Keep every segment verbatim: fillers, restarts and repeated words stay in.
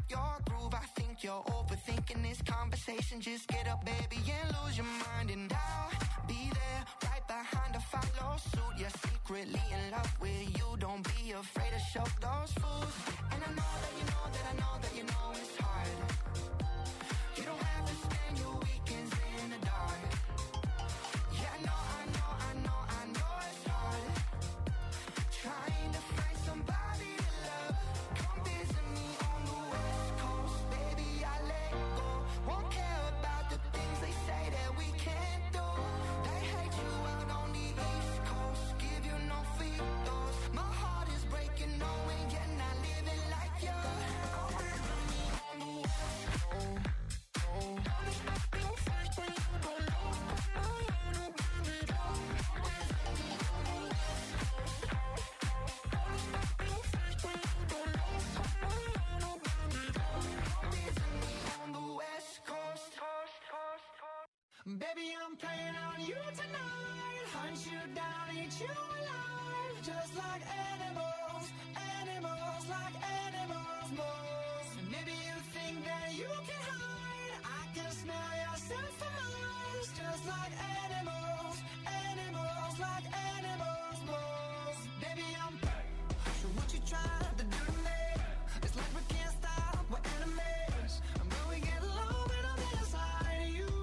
your groove. I think you're overthinking this conversation. Just get up, baby, and lose your mind. And I'll be there, right behind to follow suit. You're secretly in love with you. Don't be afraid to show those fools. And I know that you know that I know that you know it's hard. You don't have to spend your weekends in the dark. Yeah, I know, I know, I know, I know it's hard. Trying to find somebody to love. Come visit me on the West Coast, baby, I let go. Won't care about the things they say that we can't do. They hate you out on the East Coast, give you no free throws. My heart is breaking, knowing you're not living like you. Come visit me on the West Coast. Baby, I'm playing on you tonight. Hunt you down, eat you alive. Just like animals, animals, like animals, moles. Maybe you think that you can hide. I can smell yourself for miles. Just like animals, animals, like animals, moles. Baby, I'm so what you trying to do to me? It's like we can't stop, we're enemies. But we get along when I'm inside of you.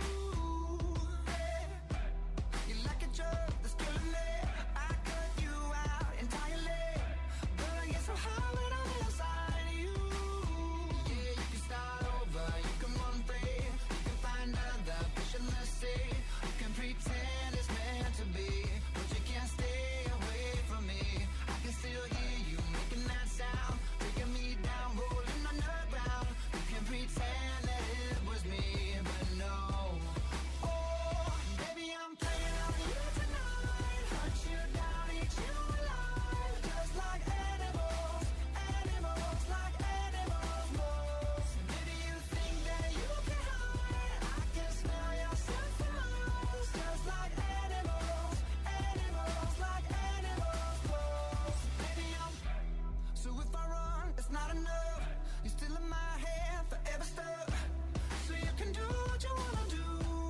That's killing me. I cut you out entirely, but I get so high when I'm inside of you. Yeah, you can start over, you can run free, you can find other fish in the sea. You can pretend it's meant to be, but you can't stay away from me. I can still hear you making that sound, taking me down, rolling on the ground. You can pretend that it was me, but no. Oh, baby, I'm playing on you tonight. Hunt you down, eat you alive. Just like animals, animals, like animals, moles. Maybe you think that you can hide. I can smell yourself for miles. Just like animals, animals, like animals, moles. Baby, I'm so if I run, it's not enough. You're still in my head, forever stuck. So you can do what you wanna do.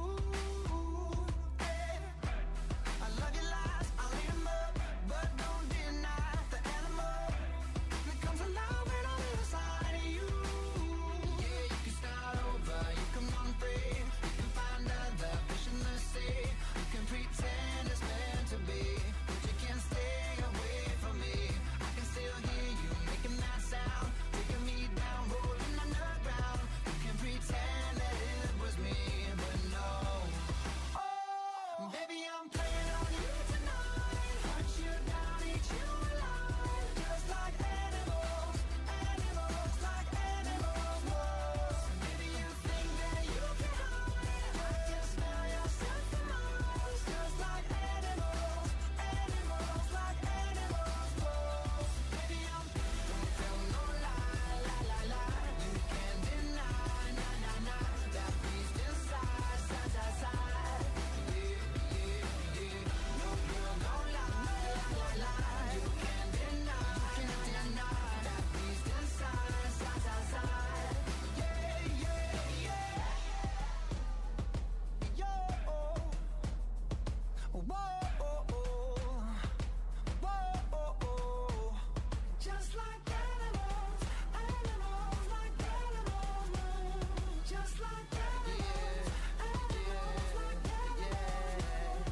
I love your lies, I'll eat them up, but don't deny the animal that comes alive when I'm inside of you. Yeah, you can start over, you can run free, you can find other fish in the sea. You can pretend it's meant to be, but you can't stay away from me. I can still hear you making that sound, taking me down, rolling on the ground. You can pretend that it was me, but no. Oh, baby, I'm playing on you tonight. Hunt you down, eat you alive. Just like animals, animals, like animals, moles. Maybe you think that you can hide. I can smell yourself for miles. Just like animals, animals, like animals, moles. Baby, I'm don't tell no lie, lie, lie, lie. You can't deny, nah, nah, nah. That beast inside, side, side, side. Yeah, yeah, yeah. No girl, don't lie, lie, lie, lie. You can't deny, can't deny. That beast inside, side, side, side. Yeah, yeah, yeah. Yo, whoa, whoa, whoa. Just like animals, animals, like animals, moles. Just like animals, animals, like animals.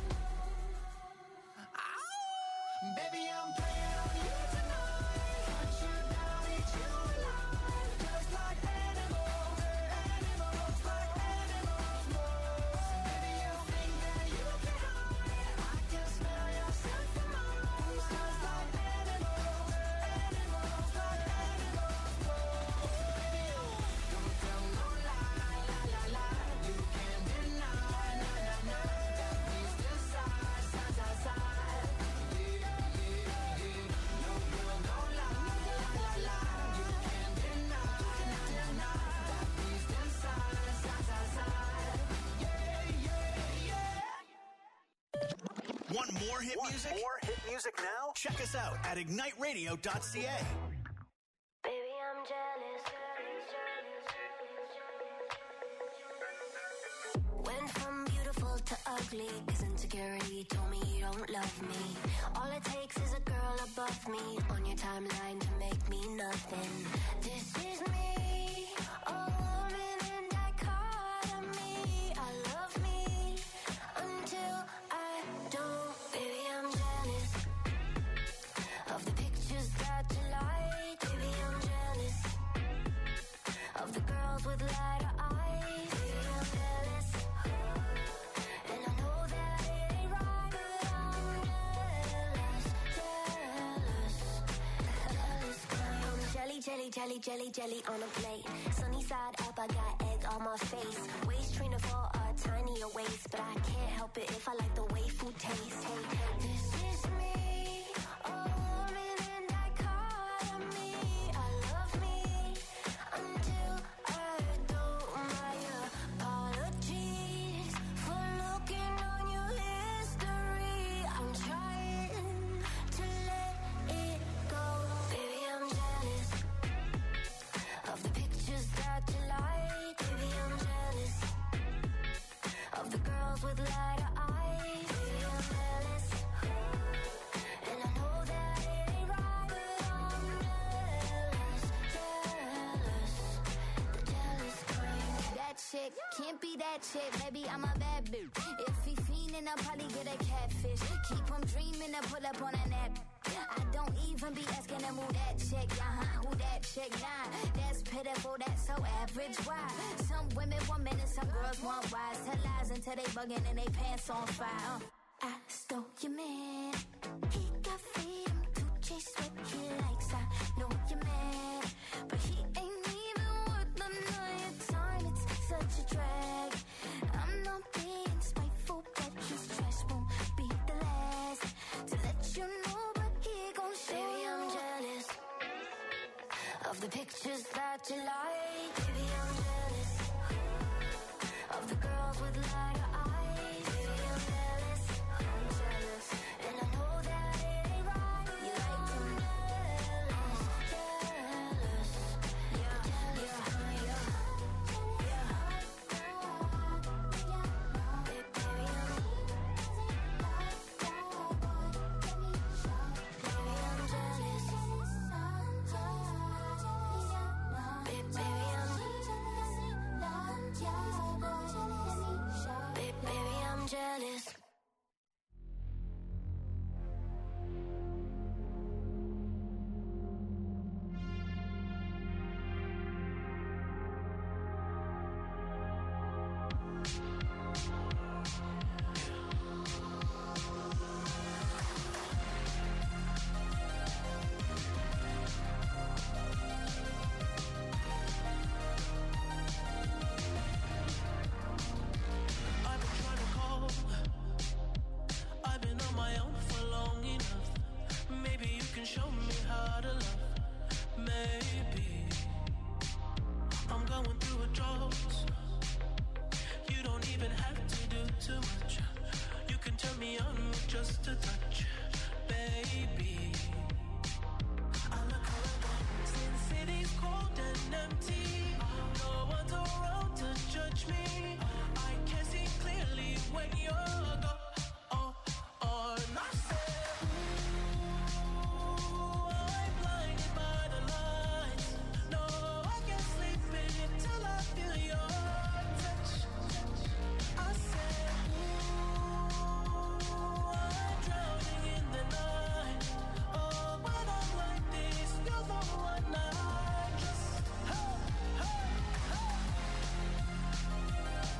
Ow! Baby, I'm playing on you tonight. Hunt you down, eat you alive. Just like animals, animals, like animals, moles. Maybe you think that you can hide. I can smell yourself for miles. Just like animals, animals, like animals, moles. Baby, don't tell no lie, lie, lie, lie. You can't deny, nah, nah, nah. That beast inside, side, side, side. Yeah, yeah, yeah. No girl, don't lie, lie, lie, lie. You can't deny, nah, nah, nah. That beast inside, side, side, side. Yeah, yeah, yeah. Want more hit music? More hit music now? Check us out at ignite radio dot c a. Baby, I'm jealous. softly, cause insecurity told me you don't love me. All it takes is a girl above me on your timeline to make me nothing. This is me, a woman in dichotomy. I love me until I don't. Baby, I'm jealous of the pictures that you like. Baby, I'm jealous of the girls with lighter eyes. Baby, I'm jealous, and I know that it ain't right, but I'm jealous, jealous, jealous. I'm jelly, jelly, jelly, jelly, jelly on a plate. Sunny side up, I got egg on my face. Waist trainer for a tinier waist, but I can't help it if I like the way food tastes. Hey, hey, this is me, a woman in dichotomy. I love me until I don't. My apologies for looking on your history. I'm trying to let it go. Baby, I'm jealous of the pictures that you like. Baby, I'm jealous of the girls with lighter eyes. Baby, I'm jealous, and I know that it ain't right, but I'm jealous, jealous, the jealous kind. That chick can't be that chick, baby, I'm a bad bitch. If he fiendin', I'll probably get a catfish. Keep him dreamin' to pull up on a nap. I don't even be asking him who that chick, uh-huh, who that chick, nah. That's pitiful, that's so average, why? Some women want men and some girls want wise. Tell lies until they buggin' and they pants on fire. uh. I stole your man, he got freedom to chase what he likes. I know you're mad, but he ain't even worth the night time. It's such a drag. I'm not being spiteful, but his trash won't be the last to let you know, but he gon' show. Baby, I'm jealous of the pictures that you like. Baby, I'm jealous of the girls with lighter eyes. Baby, I'm jealous, I'm jealous, and I know that it ain't right. You like them, jealous, jealous, yeah, jealous, yeah, yeah, yeah. Baby, baby, I'm, baby, I'm jealous. Baby, baby, I'm, baby, baby, I'm jealous. I've been trying to call. I've been on my own for long enough. Maybe you can show me how to love. Maybe I'm going through a drought. You don't even have to do too much. You can turn me on with just a touch, baby. I look around since city's cold and empty. No one's around to judge me. I can see clearly when you're gone. Oh, oh, and I said, ooh, I'm blinded by the lights. No, I can't sleep until I feel your touch. I said, ooh, I'm drowning in the night. Oh, when I'm like this, you're the one I trust. Hey, hey, hey.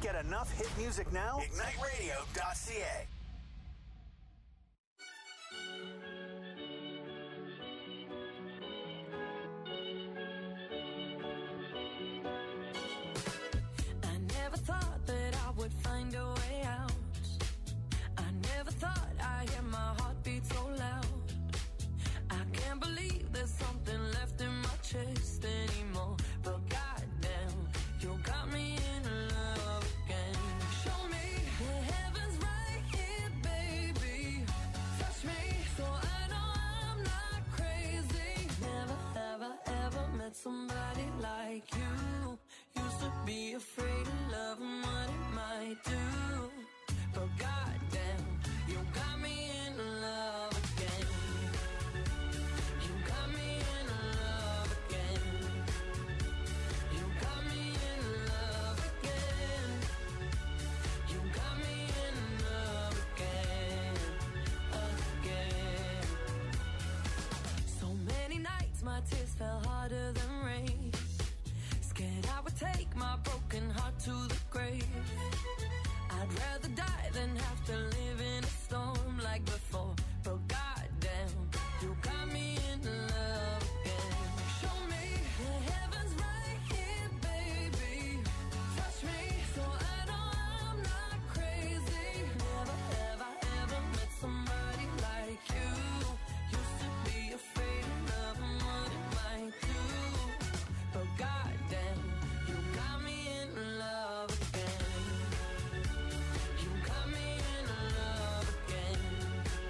Get enough hit music now? ignite radio dot c a. I never thought that I would find a way out. I never thought I'd hear my heartbeat so loud. I can't believe there's something left in my chest anymore. But goddamn, you got me in love again. Show me the heavens right here, baby. Touch me so I know I'm not crazy. Never, ever, ever met somebody like you. Used to be afraid of love and what it might do. But goddamn, you got me in love again. You got me in love again. You got me in love again. You got me in love again, again. So many nights my tears fell harder than rain. Scared I would take my broken heart to the grave. I'd rather die than have to live in a storm like before. But goddamn, you got me in love again. Show me the heavens right here, baby. Touch me so I know I'm not crazy. Never, ever, ever met somebody like you. Used to be afraid of love and what it might do. But goddamn, you got me in love again. You got me in love again.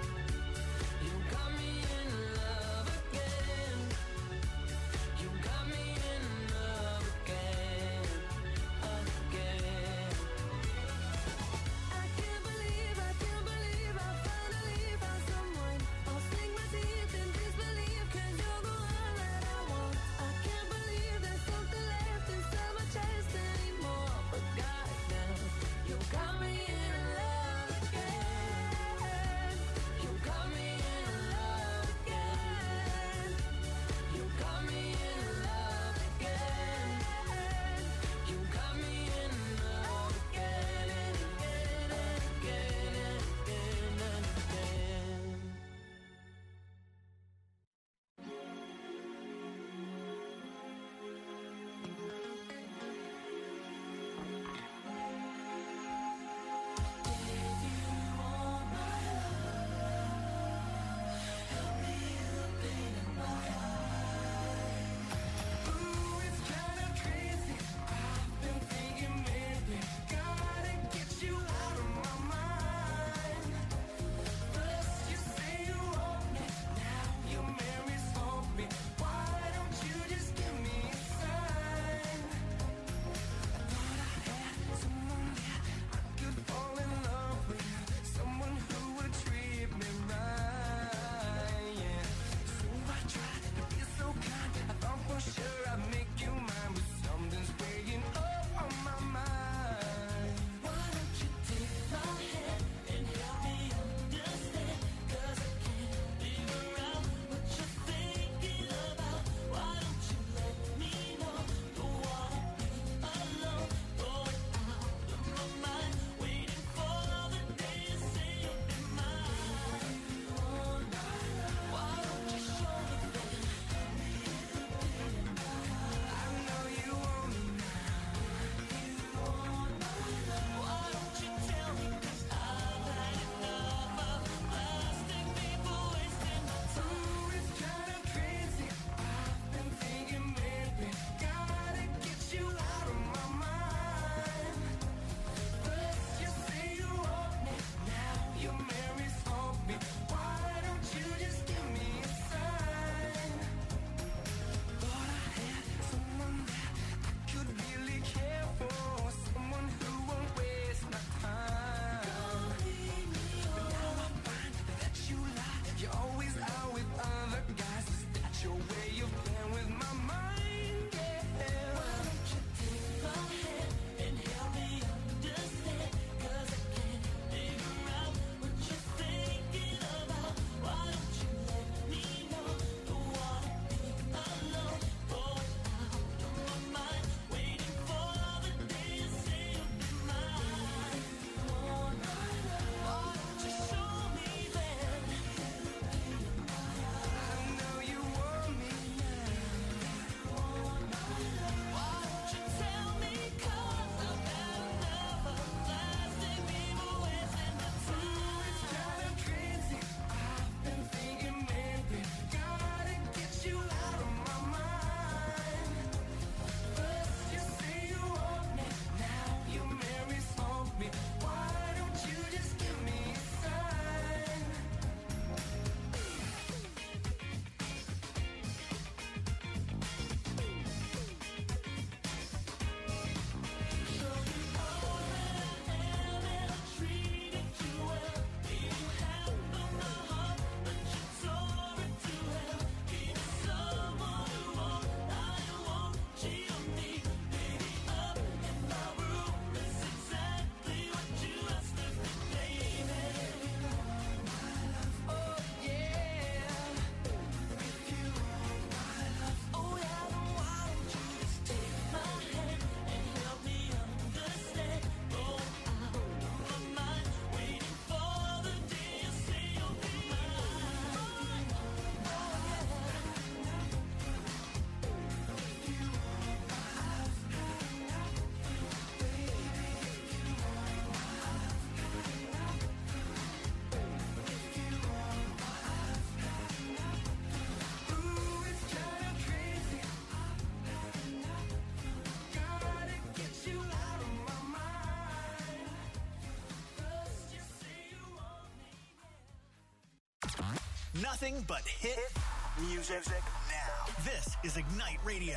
nothing but hit music now. This is Ignite Radio.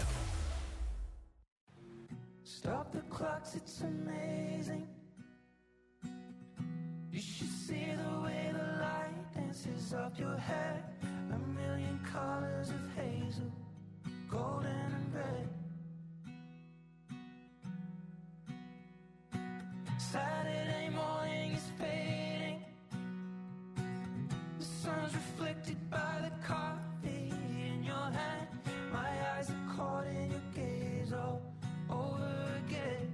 Stop the clocks, it's amazing. You should see the way the light dances up your hair. A million colors of hazel, golden and red. Saturday morning is fading. The sun's reflected by the coffee in your hand. My eyes are caught in your gaze all over again.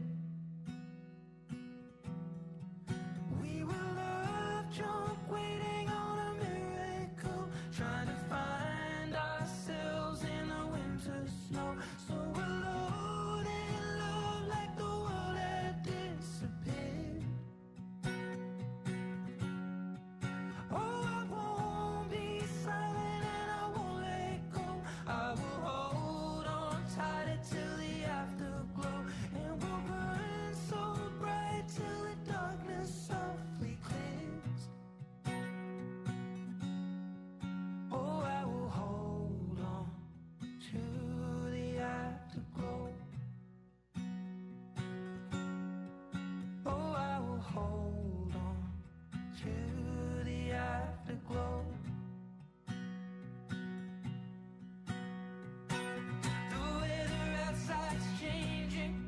We were love drunk, waiting on a miracle, trying to find ourselves in the winter snow. So alone in love, like the world had disappeared. Oh, I won't be silent and I won't let go. I will hold on tighter till the afterglow, and we'll burn so bright till the darkness softly clears. Oh, I will hold on to the afterglow. Oh, I will hold on to the afterglow. The weather outside's changing.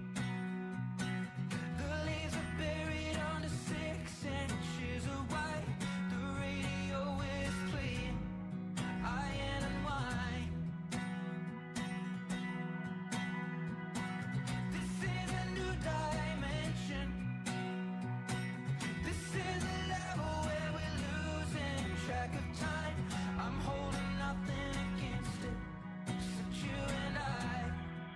The leaves are buried under six inches of white. The radio is playing Iron and Wine. This is a new dimension. This is a level where we're losing track of time. I'm holding nothing against it, except you and I.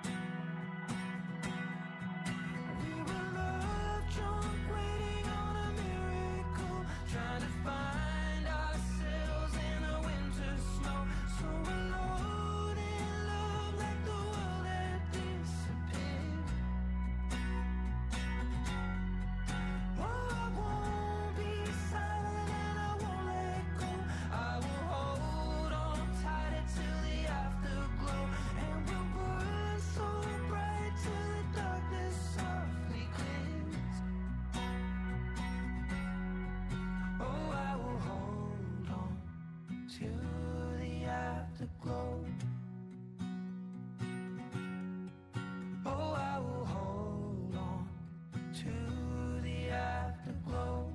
We were love drunk, waiting on a miracle, trying to find ourselves in the winter snow. So alone in love, like the world had disappeared. Oh, I won't be silent and I won't let go. I will hold on tighter till the afterglow, and we'll burn so bright till the darkness softly clears. Oh, I will hold on to the afterglow. Oh, I will hold on to the afterglow.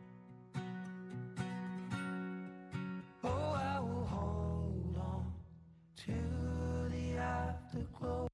Oh, I will hold on to the afterglow.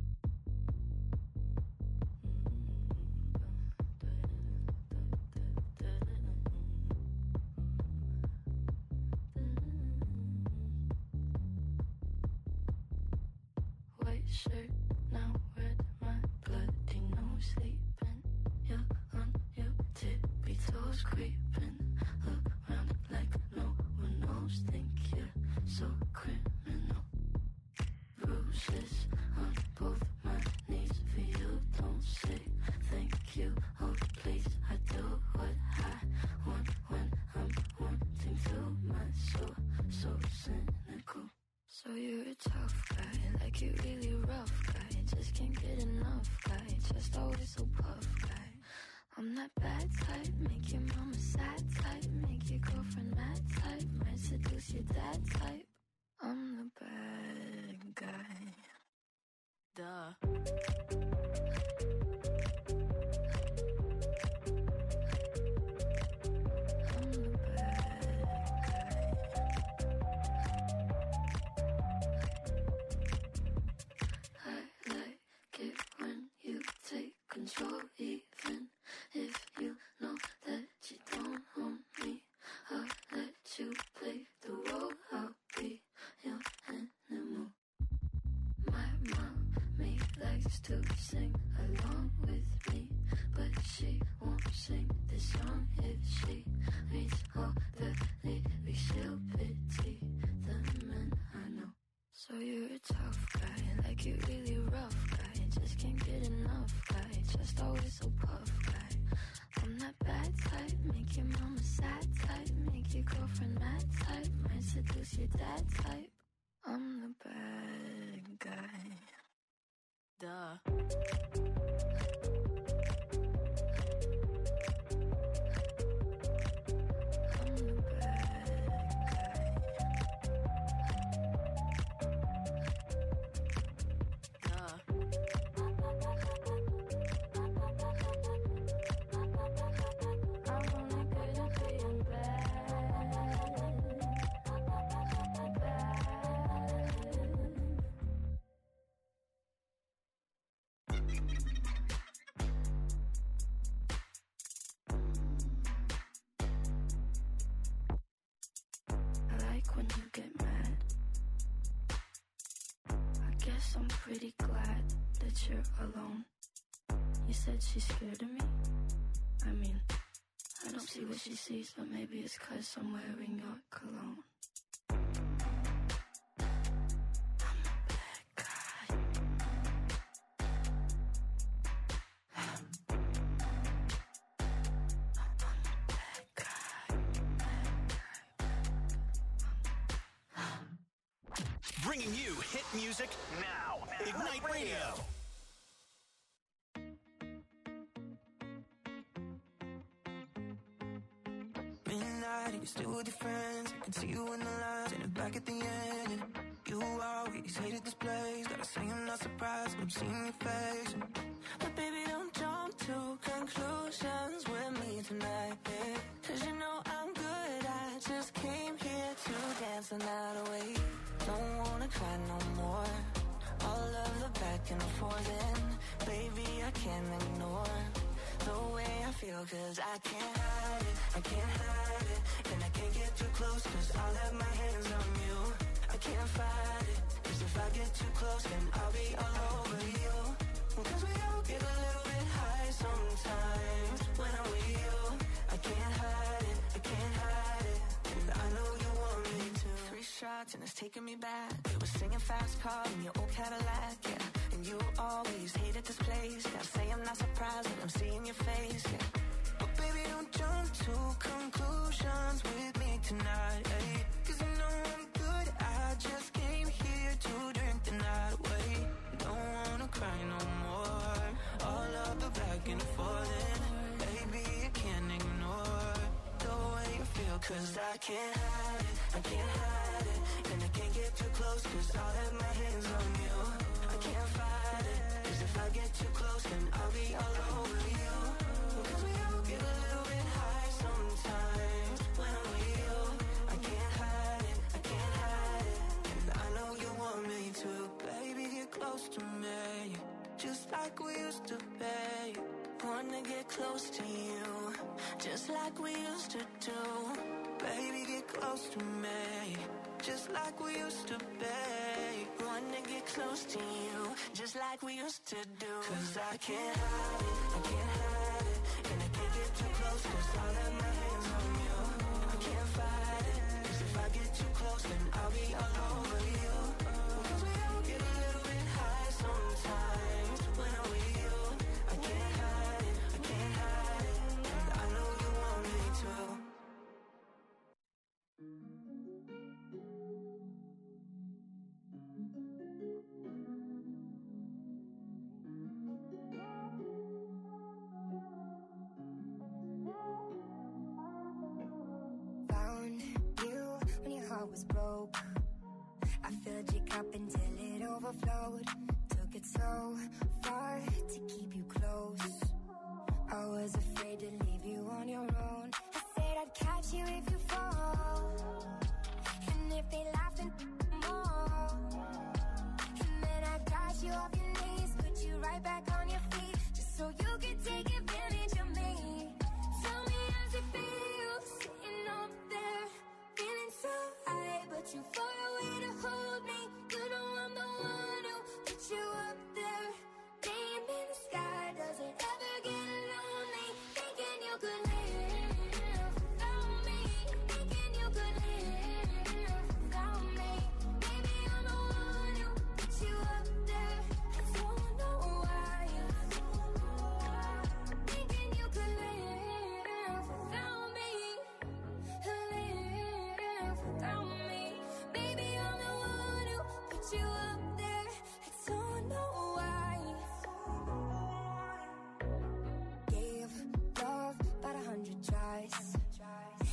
White shirt, now red, my bloody nose sleeping. You're on your tippy toes, creeping around like no one knows. Think you're so criminal. Bruises on both my knees for you. Don't say thank you, oh please. I do what I want when I'm wanting to. My soul so cynical. So you're a tough guy, like you really rough guy. Just can't get enough guy, just always so puff guy. I'm that bad type, make your mama sad type, make your girlfriend mad type, might seduce your dad type. I'm the bad guy. Duh. I'm the bad guy. I like it when you take control, even if you know that you don't own me. I'll let you play the role, I'll be your animal. My mommy likes to sing along with me, but she won't sing this song if she reads all the lyrics. She'll pity the men I know. So you're a tough guy, like you really rough guy. Just can't get enough guy, just always so puff guy. I'm that bad type, make your mama sad type, make your girlfriend mad type, might seduce your dad type. I'm the bad guy. Duh. When you get mad, I guess I'm pretty glad that you're alone. You said she's scared of me. I mean, I don't see what she sees, but maybe it's 'cause I'm wearing your cologne. Bringing you hit music now. Ignite Radio. Midnight, you're still with your friends. I can see you in the lines and back at the end. And you always hated this place. Gotta say I'm not surprised when I'm seeing your face. But baby, don't jump to conclusions with me tonight, babe. 'Cause you know I'm good. I just came here to dance the night away. Don't wanna cry no more. All of the back and forth, and baby, I can't ignore the way I feel, 'cause I can't hide it, I can't hide it. And I can't get too close, 'cause I'll have my hands on you. I can't fight it, 'cause if I get too close, then I'll be all over you. 'Cause we all get a little bit high sometimes when I'm with you. I can't hide it, I can't hide it. And I know you want me to. Three shots and it's taking me back. It was singing fast car in your old Cadillac, yeah. And you always hated this place. Gotta say I'm not surprised when I'm seeing your face, yeah. But baby, don't jump to conclusions with me tonight, eh? 'Cause you know I'm good. I just came here to drink the night away. Don't wanna cry no more. All of the back and forth, and baby, I can't ignore the way you feel, 'cause I can't hide it, I can't hide it. And I can't get too close, 'cause I'll have my hands on you. I can't fight it, 'cause if I get too close, then I'll be all over you. 'Cause we all get a little bit high sometimes when I'm with you. I can't hide it, I can't hide it. And I know you want me to. Baby, get close to me, just like we used to be. Wanna get close to you, just like we used to do. Baby, get close to me, just like we used to be. Wanna get close to you, just like we used to do. 'Cause I can't hide it, I can't hide it. And I can't get too close, 'cause I'll have my hands on you. I can't fight it, 'cause if I get too close, then I'll be all over you. 'Cause we all get a little bit high sometimes when I'm with you. I can't hide it, I can't hide it. And I know you want me to. Found you when your heart was broke. I filled your cup until it overflowed. Took it so far to keep you close. I was afraid to leave you on your own. I said I'd catch you if you fall. And if they laugh and more. And then I got you off your knees, put you right back on your feet, just so you could take advantage of me. Tell me how's it feel, sitting up there, feeling so high, but you far away to hold me. You know I'm the one who put you up there. Name in the sky, does it ever get lonely? Thinking you could live without me. Thinking you could live without me.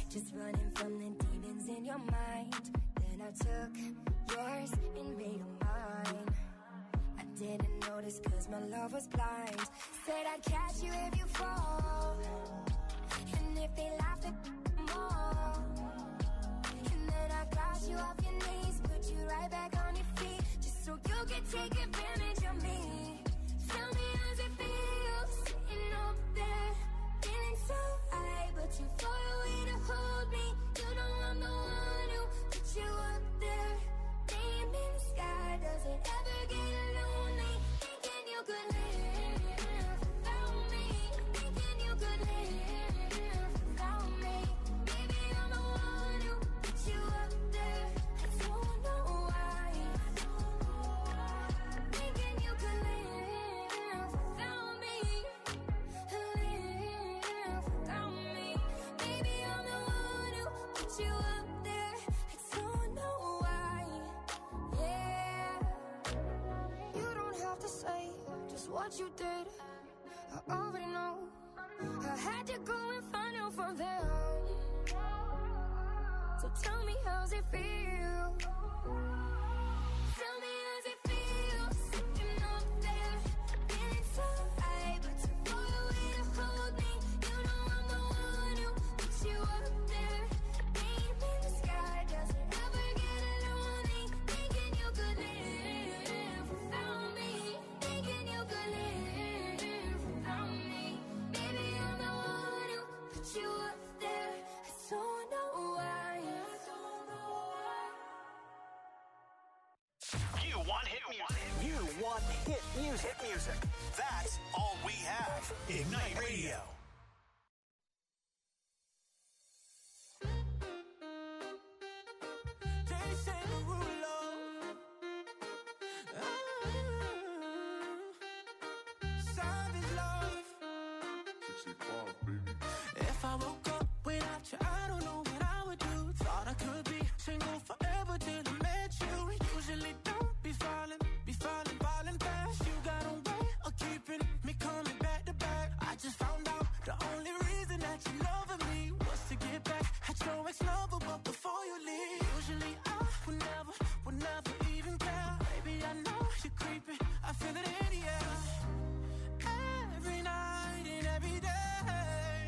just running from the demons in your mind. Then I took yours and made them mine. I didn't notice cause my love was blind. Said I'd catch you if you fall, and if they laughed at more. And then I got you off your knees, put you right back on your feet, just so you could take advantage of me. Tell me how's it feel, sitting up there, feeling so high, but you far away to hold me. You know I'm the one who put you up there. Name in the sky, does it ever get lonely? Thinking you could live without me. Thinking you could live without me. Baby, I'm the one who put you up there. I don't know why. Thinking you could live without me. Live without me. Baby, I'm the one who put you up there. I don't know why. Yeah. You don't have to say just what you did. I already know. I had to go and find out from them. So tell me how's it feel? Tell me how's it feel, sitting up there, feeling so high, but too far away to hold me. You know I'm the one who put you up there. Name in the sky, does it ever get lonely? Thinking you could live without me. Thinking you could live without me. Baby, I'm the one who put you up there. I don't know why. I don't know why. You want hit music. You want hit music. Hit music. That's all we have. Ignite Radio. Jason Derulo. Ah, Savage love. If I woke up without you, I don't know what I would do. Thought I could be single forever till I met you. Usually don't be falling, be falling, falling fast. You got a way of keeping me coming back to back. I just found out the only reason that you loving me was to get back at your ex-lover, but before you leave, usually I would never, would never even care. Baby, I know you're creeping, I feel it in the air. Every night and every day,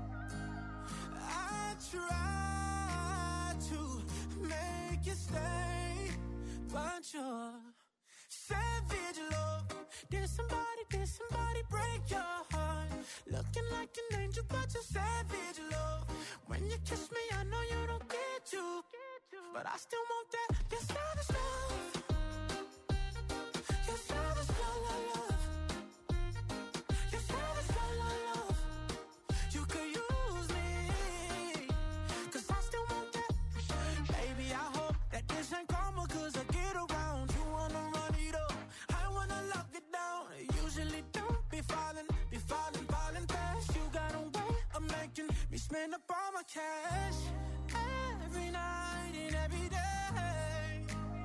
I try to make you stay, but you're savage love. Did somebody, did somebody break your heart? Looking like an angel, but you're savage love. When you kiss me, I know you don't get to, but I still want that. You're savage love. You're savage love, love, love. You're savage love, love, love. You could use me, cause I still want that. Baby, I hope that this ain't karma, cause I get around. You wanna run it up, I wanna lock it down. Usually don't be falling, be falling, falling fast. You got a way of making me spend up all my cash. Every night and every day,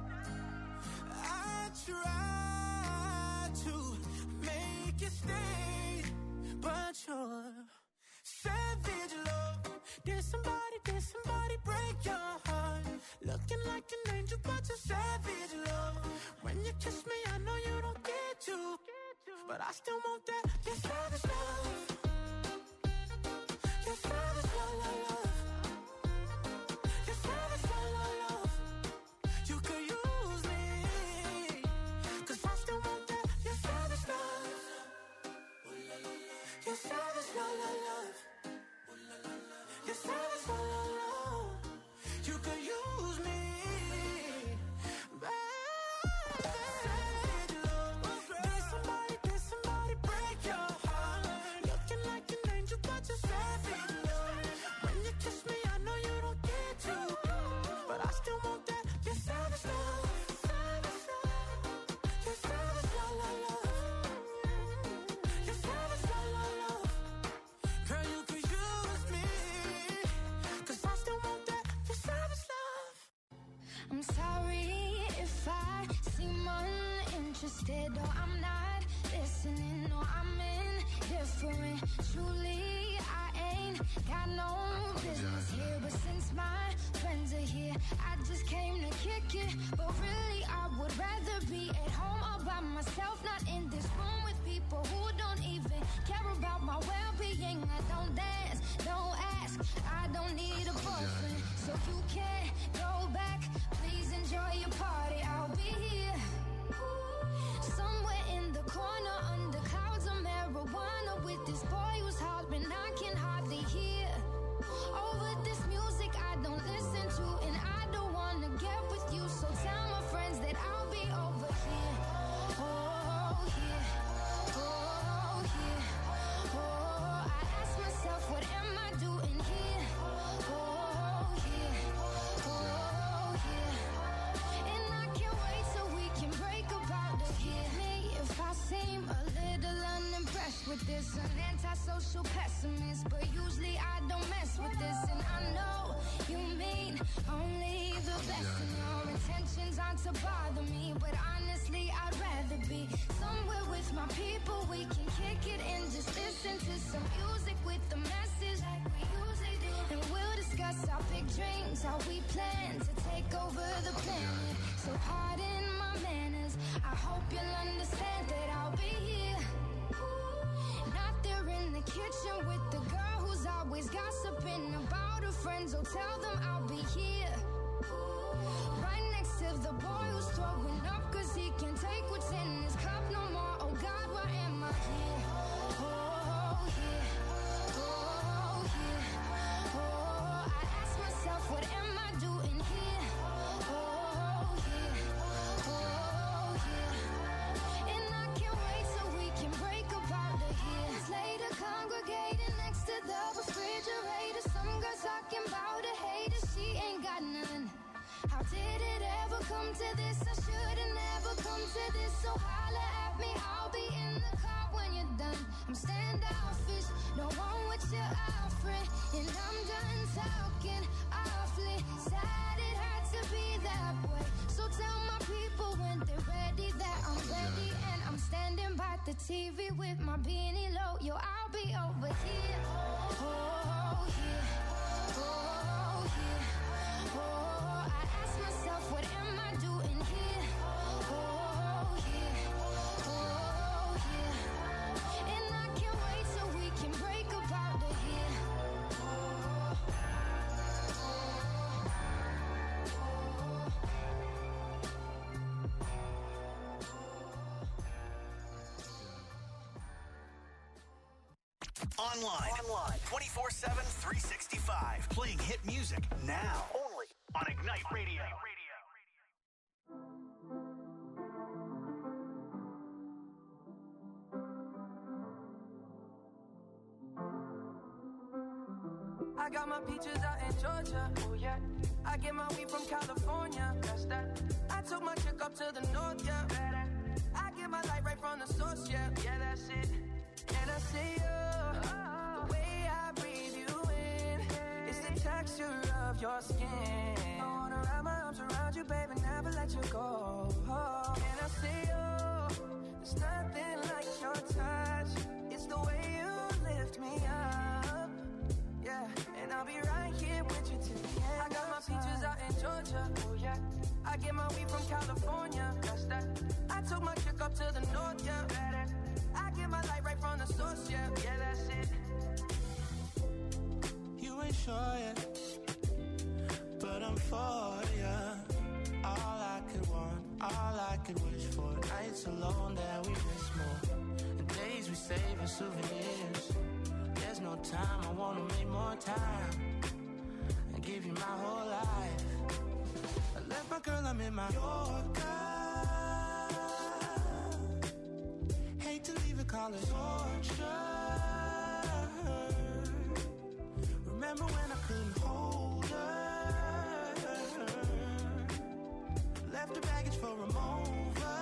I try to make you stay, but you're savage love. Did somebody, did somebody break your heart? Looking like an angel, but you're savage love. When you kiss me, I know you don't get to, but I still want that. You're savage love. You're savage love, love, love. You're savage love, love, love. You could use me, cause I still want that. You're savage love. You're savage love, love, love. You're savage love, love, love. You could use me, baby. Savage love. Did somebody, did somebody break your heart? Looking like an angel, but you're savage love. When you kiss me, I know you don't get to, but I still want that. You're savage love. You're savage love, love, love. You're savage love, love, love. Girl, you could use me, cause I still want that. You're savage love. I'm sorry if I seem uninterested or I'm not listening or I'm indifferent. Truly, I ain't got no business here, but since my friends are here, I just came to kick it. But really, I would rather be at home all by myself, not in this room with people who don't even care about my well-being. I don't dance, don't ask, I don't need a boyfriend, so you can't go back. Please enjoy your party, I'll be here somewhere in the corner under clouds of marijuana with this boy who's hollering I can hardly hear. Over this music I don't listen to, and I don't wanna get with you, so tell my friends that I'll be over here. Oh, here. Oh, here. Oh, I ask myself, what am I doing here? Oh, here. Oh, here. And I can't wait till we can break about it here. Me, if I seem a little unimpressed with this, an antisocial pessimist, but usually I don't mess with this, and I know you mean only the best, and your intentions aren't to bother me, but honestly I'd rather be somewhere with my people. We can kick it and just listen to some music with the message like we usually do, and we'll discuss our big dreams, how we plan to take over the planet. So pardon my manners, I hope you'll understand that I'll be here, not there in the kitchen with the girl who's always gossiping about her friends. So tell them I'll be here, right next to the boy who's throwing up cause he can't take what's in his cup no more. Oh God, why am I here? Oh, here. Oh, here. Oh, I ask myself, what am I doing here? Oh, here. Oh, here. And I can't wait till we can break about the years later, congregating next to the refrigerator. Some girls talking about a hater, she ain't got none. How did it ever come to this? I should've never come to this. So holla at me, I'll be in the car when you're done. I'm standoffish, don't want what you're offering, and I'm done talking awfully. Sad it had to be that way, so tell my people when they're ready that I'm ready, and I'm standing by the T V with my beanie low. Yo, I'll be over here. Oh, here. Oh, here. Oh, I ask myself, what am I doing here? Oh, here. Oh, here. And I can't wait till we can break about the here. Online. Online. twenty-four seven, three sixty-five. Playing hit music now. Only on Ignite Radio. I got my peaches out in Georgia, oh yeah. I get my weed from California, that's that. I took my chick up to the north, yeah. I get my light right from the source, yeah. Yeah, that's it. And I see you, the way I breathe you in, it's the texture of your skin. I wanna wrap my arms around you, baby, never let you go. And I see you, there's nothing like your touch. It's the way you lift me up, yeah. And I'll be right here with you till the end. I got my peaches out in Georgia, oh yeah. I get my weed from California, that's that. I took my chick up to the north, yeah. I get my light right from the source, yeah. Yeah, that's it. You ain't sure yet, but I'm for ya. All I could want, all I could wish for. Nights alone that we miss more, and days we save as souvenirs. There's no time, I wanna make more time and give you my whole life. I left my girl, I'm in my Yorker. Hate to leave it, call it torture. Remember when I couldn't hold her? Left her baggage for a mover.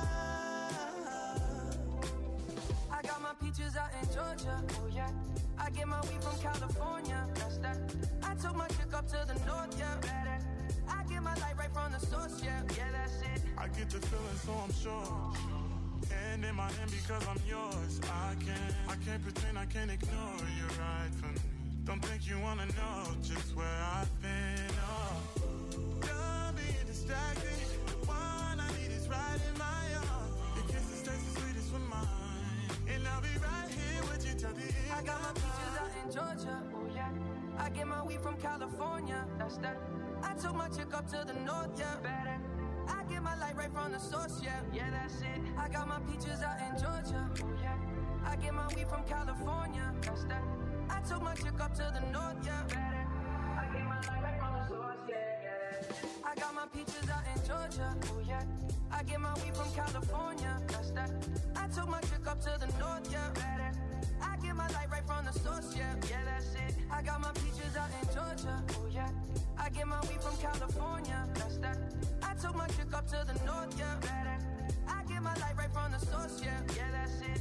I got my peaches out in Georgia, oh yeah. I get my weed from California, that's that. I took my chick up to the north, yeah. I get my light right from the source, yeah. Yeah, that's it. I get the feeling, so I'm sure. Hand in my hand because I'm yours. I can't, I can't pretend, I can't ignore you right from me. Don't think you wanna know just where I've been. Oh, done being distracted. The one I need is right in my arms. Your kisses taste the sweetest with mine, and I'll be right here with you till the end. I got my peaches out in Georgia. Oh yeah. I get my weed from California. That's that. I took my chick up to the north. Yeah, better. I get my light right from the source. Yeah, yeah, that's it. I got my peaches out in Georgia. Oh yeah. I get my weed from California. That's that. I took my chick up to the north, yeah. Better. I get my light right from the source, yeah, yeah. I got my peaches out in Georgia, oh yeah. I get my weed from California, that's that. I took my chick up to the north, yeah. Better. I get my light right from the source, yeah, yeah, that's it. I got my peaches out in Georgia, oh yeah. I get my weed from California, that's that. I took my chick up to the north, yeah. Better. I get my light right from the source, yeah, yeah, that's it.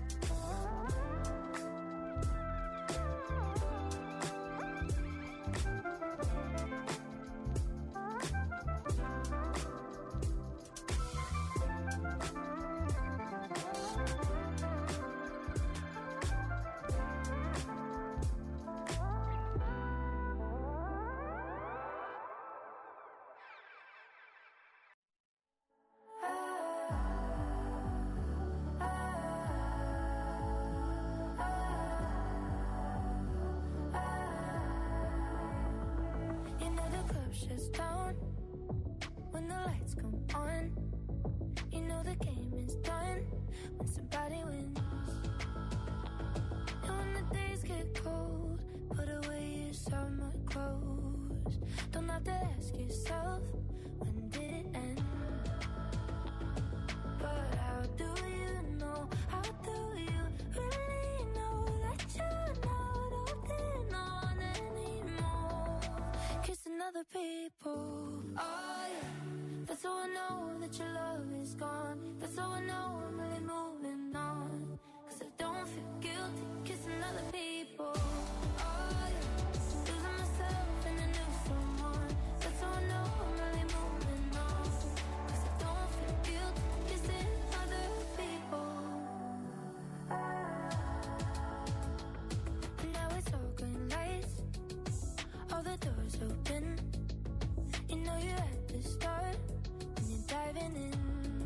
Shuts down when the lights come on. You know the game is done when somebody wins. And when the days get cold, put away your summer clothes. Don't have to ask yourself, when did it end? But how do you know? How do you really know that you're not holding on anymore? Kissing other people. Oh yeah, that's how I know that your love is gone. That's how I know I'm really moving on. Cause I don't feel guilty kissing other people. Oh yeah, losing myself in a new someone. That's how I know I'm really moving on. Cause I don't feel guilty kissing other people. Now it's all green lights, all the doors open. You know you're at the start when you're diving in.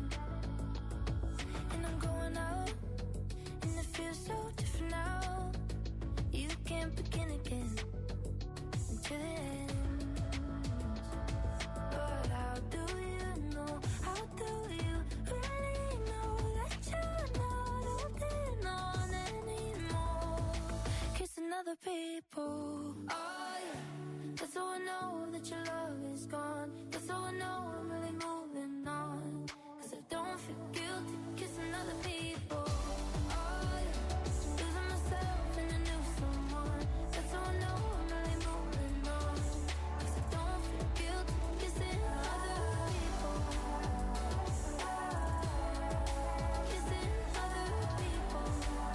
And I'm going out, and it feels so different now. You can't begin again until the end. But how do you know? How do you really know that you're not holding on anymore? Kissing other people. Oh yeah, that's how I know that your love is gone. That's how I know I'm really moving on. Cause I don't feel guilty kissing other people. Oh yeah, losing myself in a new someone. That's how I know I'm really moving on. Cause I don't feel guilty kissing other people. Kissing other people.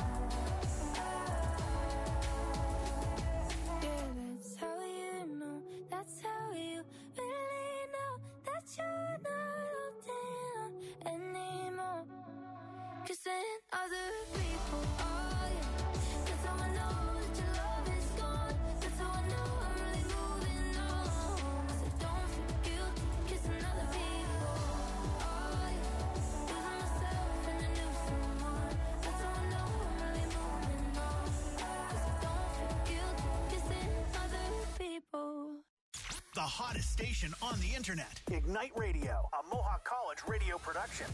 Yeah, that's how you know. That's how you really know that you're not holding on anymore. Kissing other people. Oh yeah, that's how I know that your love is gone. That's how I know I'm really moving on. Cause I don't feel guilty kissing other people. Oh yeah, losing myself in a new someone. That's how I know I'm really moving on. Cause I don't feel guilty kissing other people. The hottest station on the internet. Ignite Radio, a Mohawk College radio production.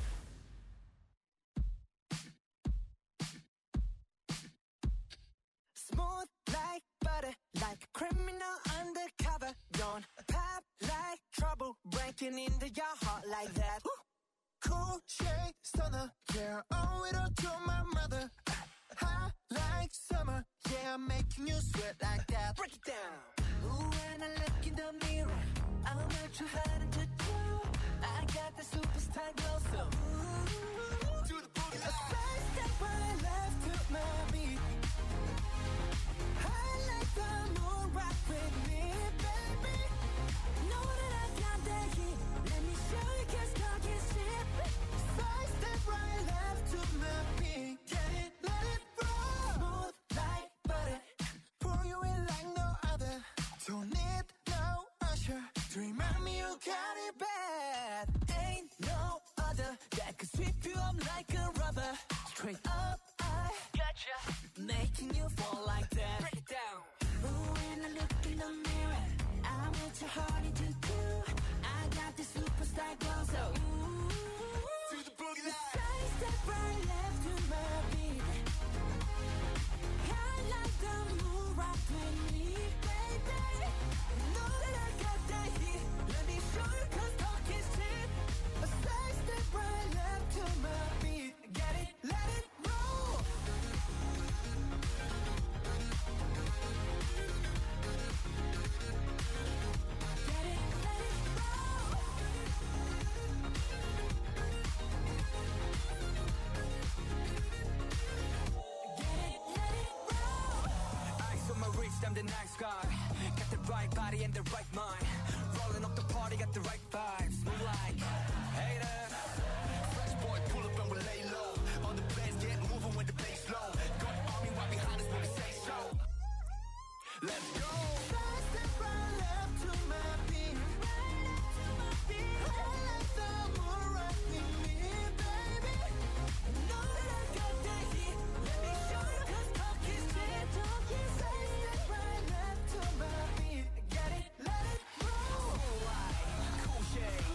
Smooth like butter, like a criminal undercover. Don't pop like trouble, breaking into your heart like that. Cool shade stunner, yeah, owe it all to my mother. Hot like summer, yeah, I'm making you sweat like that. Break it down. Ooh, when I look in the mirror, I'm not too hard to do. I got the superstar glow, so ooh, do the boogie. A side step right left to my beat. I like the moon rock with me, baby. Know that I got that heat. Let me show you, cause God can see it. Side step right left to my beat. Get it, let it roll. Smooth like butter. Pour you in like sweep you up like a rubber. Straight up, I gotcha. Making you fall like that. Break it down. Ooh, when I look in the mirror, I'm with your heart into two. I got the superstar glow, so ooh. To the boogie line. Side step right left to my beat. I like the moon rock with me, baby. You know that I got that heat. Let me show you 'cause talk is cheap. A side step right left to my beat. Get it, let it roll. Get it, let it roll. Get it, let it roll. Eyes on my wrist, I'm the nice guy. Got the right body and the right mind. Rolling up the party, got the right vibes. Move like haters. Fresh boy, pull up and we lay low. All the players get moving when the bass low. Got army right behind us when we say so. Let's go. Side step right left to my beat. Right left to my beat. I like the moon rock with me, baby. You know that I got that heat. Let me show you 'cause talk is cheap. Talk is Side step right left to my beat. Get it, let it roll. Cool light, cool shade.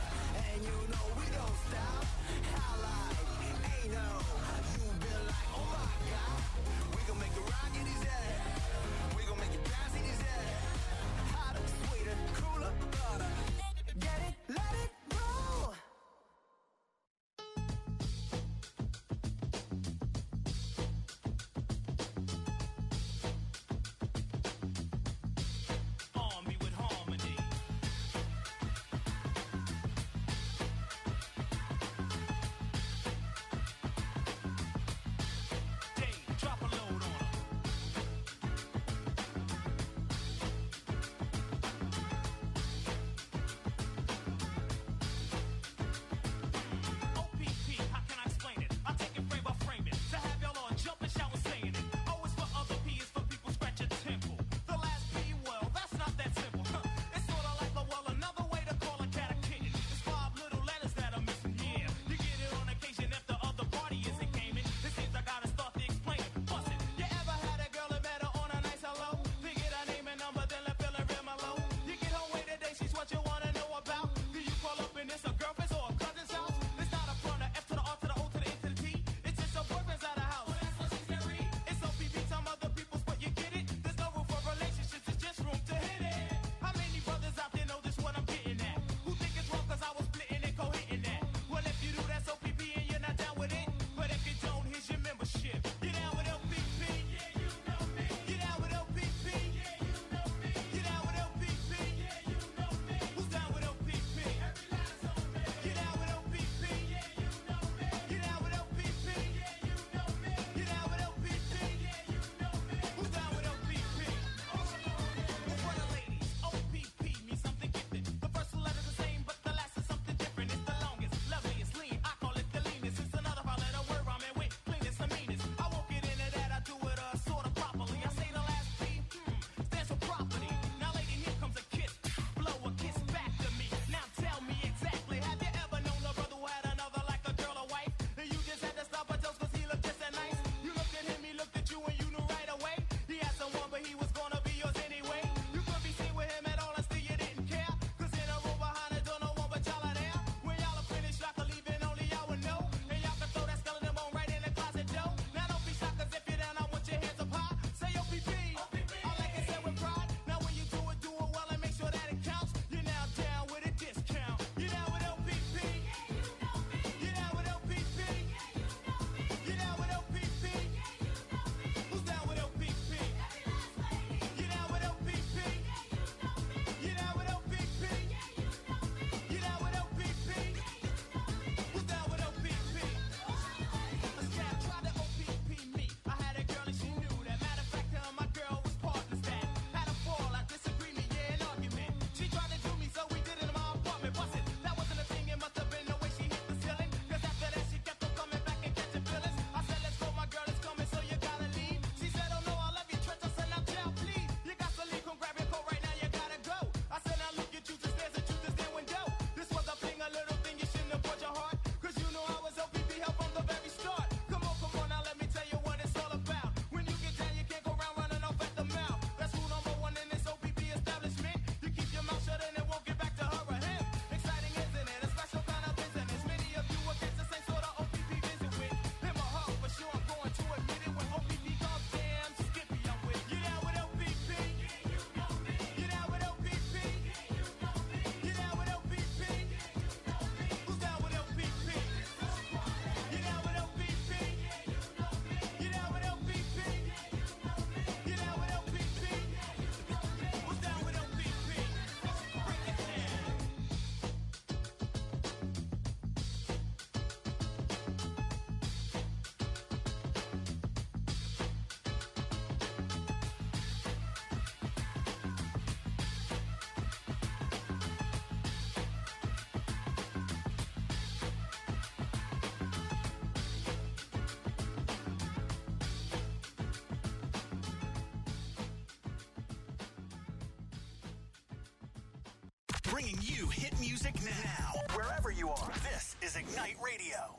Bringing you hit music now. Wherever you are, this is Ignite Radio.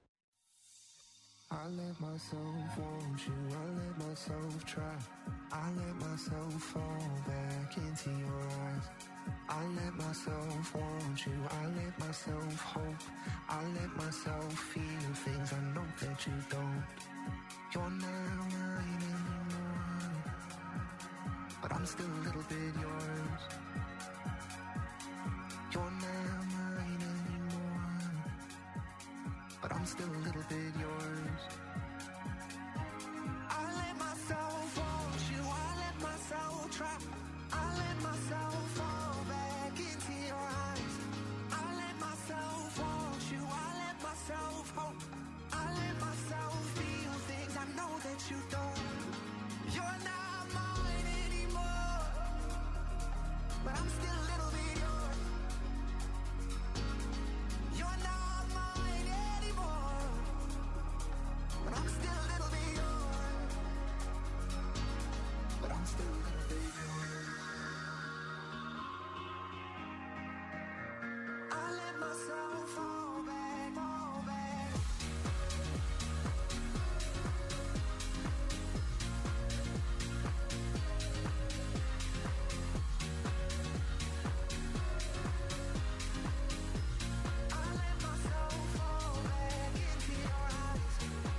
I let myself want you, I let myself try. I let myself fall back into your eyes. I let myself want you, I let myself hope. I let myself feel things I know that you don't. You're not mine anymore, but I'm still a little bit yours. You're not mine anymore, but I'm still a little bit yours. I let myself want you, I let myself try. I let myself fall back into your eyes. I let myself want you, I let myself hope. I let myself feel things I know that you don't. You're not mine anymore, but I'm still a little bit yours. You're not mine anymore, but I'm still a little bit yours. But I'm still a little bit yours. I let myself fall back, fall back. I let myself fall back into your eyes.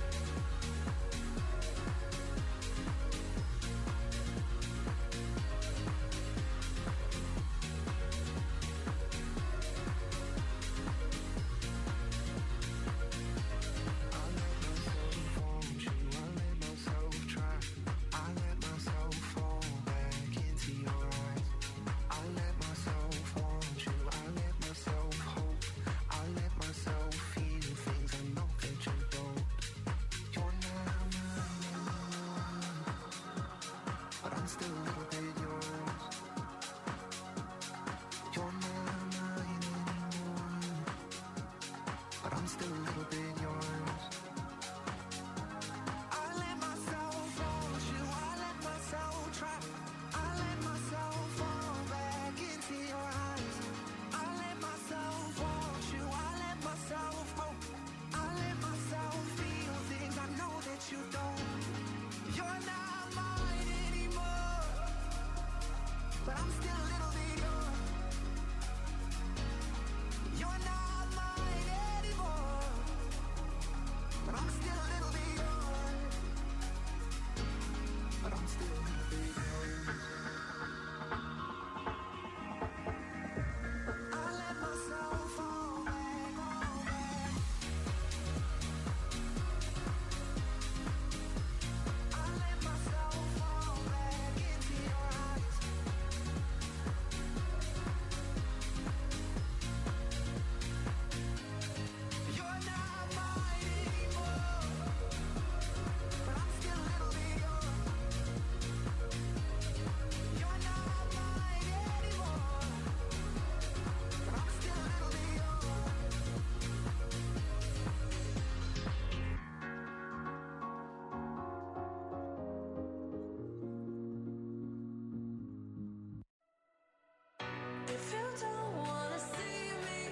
If you don't wanna see me,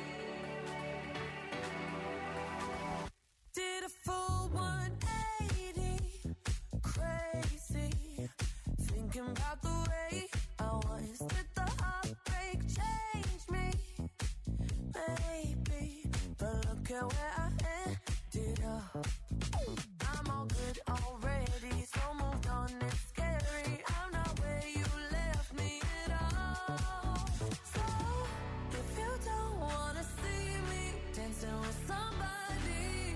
did a full one eighty, crazy, thinking about the way I was. Did the heartbreak change me? Maybe, but look at where I ended up. I'm all good already, so moved on, it's scary. I'm not where you left me at all. So, if you don't wanna see me dancing with somebody,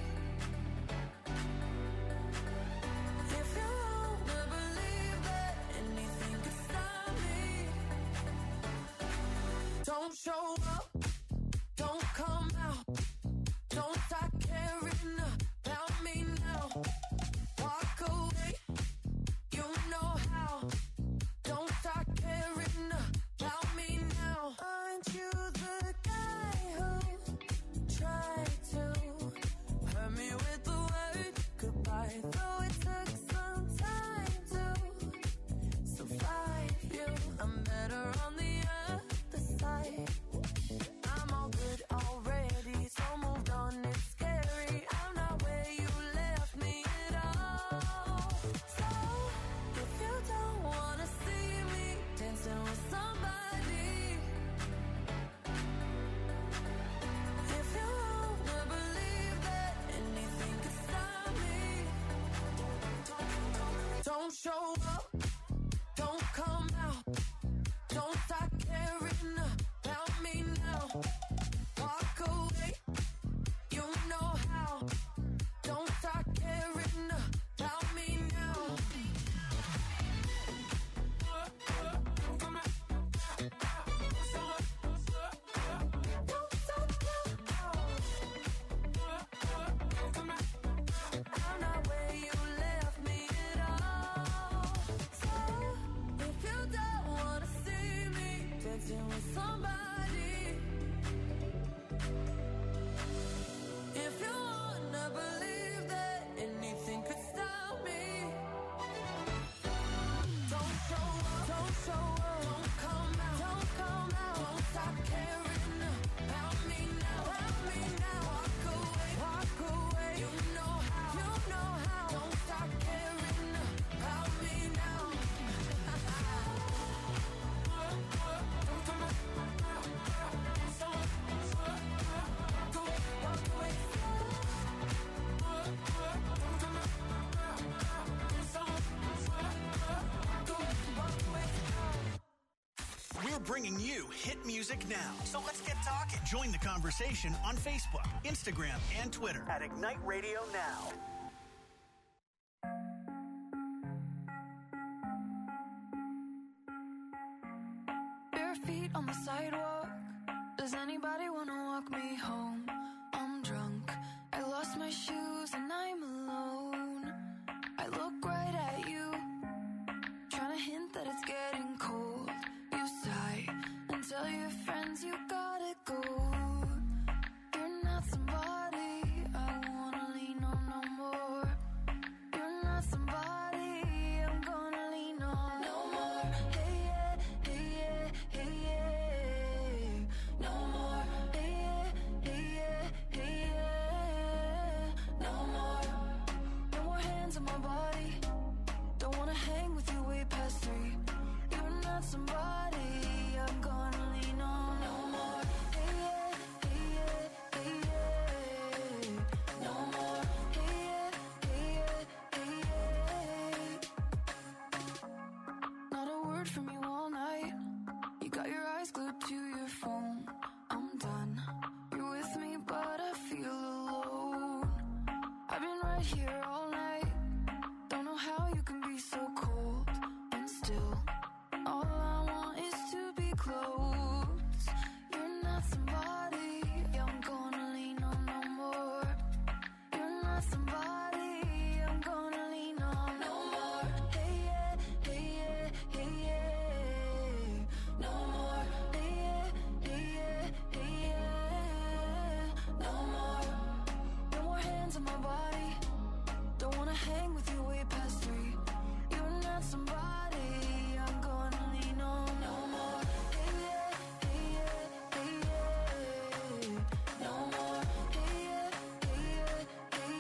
if you wanna believe that anything could stop me, don't show up, don't come out, don't start caring about me now. Walk away, you know how. Don't start caring about me now. Aren't you the guy who tried to hurt me with the word goodbye? Though it took some time to survive you, I'm better on the other side. bringing you hit music now. So let's get talking. Join the conversation on Facebook, Instagram, and Twitter at Ignite Radio Now. Bare feet on the sidewalk. Does anybody want to walk me home? I'm drunk. I lost my shoes and I'm alone. I look right at you, trying to hint that it's getting cold. You sigh and tell your friends you gotta go. You're not somebody I wanna lean on no more. You're not somebody I'm gonna lean on no more. Hey yeah, hey yeah, hey yeah. No more. Hey yeah, hey yeah, hey yeah. No more. No more hands on my body. Don't wanna hang with you way past three. You're not somebody I'm gonna lean on no more. Hey yeah, hey yeah, hey yeah. No more. Hey yeah, hey yeah, hey yeah. Not a word from you all night. You got your eyes glued to your phone. I'm done. You're with me, but I feel alone. I've been right here all night. Don't know how you can be so cold and still. All I want is to be close. You're not somebody I'm gonna lean on no more. You're not somebody I'm gonna lean on no more. Hey yeah, hey yeah, hey yeah. No more. Hey yeah, hey yeah, hey yeah. No more. No more hands on my body. Don't wanna hang with you way past three. You're not somebody I'm gonna lean on no more. Hey yeah, hey yeah, hey yeah. No more. Hey yeah, hey yeah, hey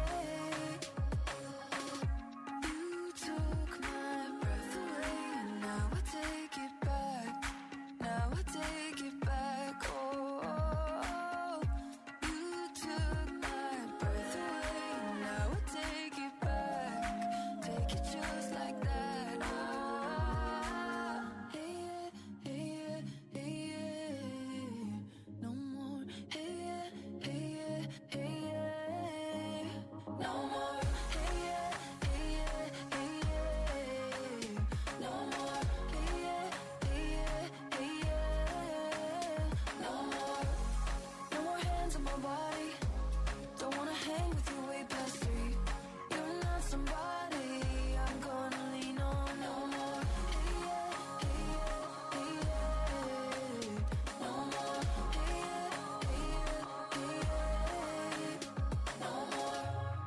yeah. You took my breath away, and now I take it back. Now I take it back. Oh, oh, oh. You took my breath away, and now I take it back. Take it just like that. Ah, hey yeah, hey yeah, hey yeah. No more. Hey yeah, hey yeah, hey yeah. No more. Hey yeah, hey yeah, hey yeah. No more. Hey yeah, hey yeah, hey yeah. No more. No more hands on my body. Don't wanna hang with you way past three. You're not somebody I'm gonna lean on no more. Hey yeah, hey yeah, hey yeah. No more. Hey yeah, hey yeah, hey yeah. No more.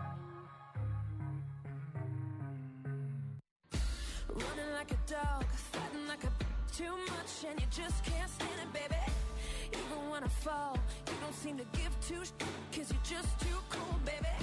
Running like a dog, fighting like a too much, and you just can't stand it, baby. Even when I fall, you don't seem to give two sh- cause you're just too cool, baby.